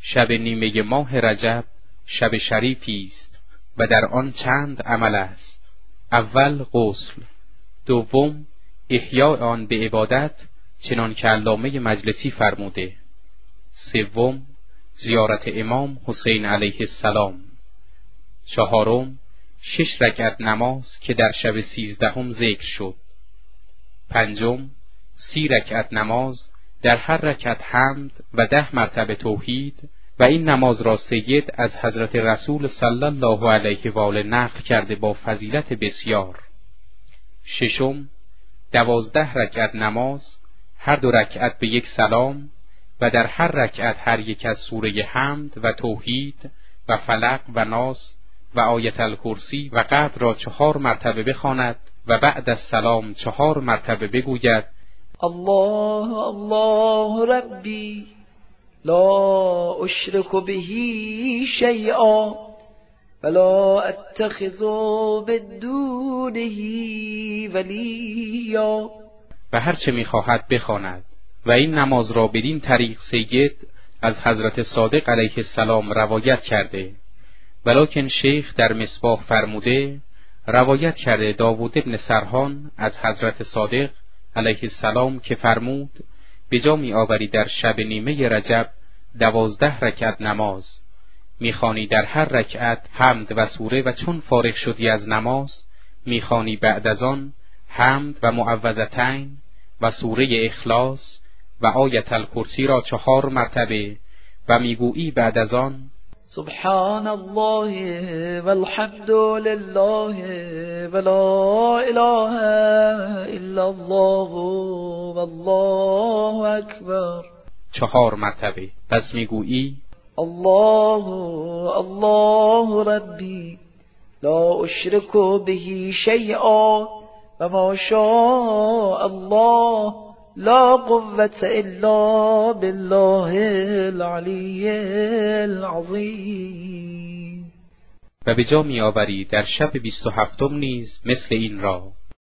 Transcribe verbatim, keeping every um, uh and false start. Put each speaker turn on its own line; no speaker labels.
شب نیمه ماه رجب شب شریفی است و در آن چند عمل است. اول غسل، دوم احیاء آن به عبادت چنان که علامه مجلسی فرموده، سوم زیارت امام حسین علیه السلام، چهارم شش رکعت نماز که در شب سیزدهم ذکر شد، پنجم سی رکعت نماز در هر رکعت حمد و ده مرتبه توحید و این نماز را سید از حضرت رسول صلی الله علیه و آله نقل کرده با فضیلت بسیار. ششم دوازده رکعت نماز هر دو رکعت به یک سلام و در هر رکعت هر یک از سوره حمد و توحید و فلق و ناس و آیت الکرسی و قدر را چهار مرتبه بخواند و بعد از سلام چهار مرتبه بگوید
الله الله ربی لا اشرک به شیئا ولا اتخذ بدونه ولیا،
و هر چه می‌خواهد بخواند. و این نماز را بدین طریق سید از حضرت صادق علیه السلام روایت کرده. ولکن شیخ در مصباح فرموده روایت کرده داوود ابن سرحان از حضرت صادق علیه السلام که فرمود به جا می آوری در شب نیمه رجب دوازده رکعت نماز، میخوانی در هر رکعت حمد و سوره و چون فارغ شدی از نماز میخوانی بعد از آن حمد و معوذتین و سوره اخلاص و آیت الکرسی را چهار مرتبه و میگویی بعد از آن
سبحان الله والحمد لله ولا اله الا الله والله اکبر
چهار مرتبه. پس میگویی
الله الله ربی لا اشرک به شیئا و ما شاء الله لا قوة الا بالله العلی العظیم.
و به جا می آوری در شب بیست و هفتم نیز مثل این را.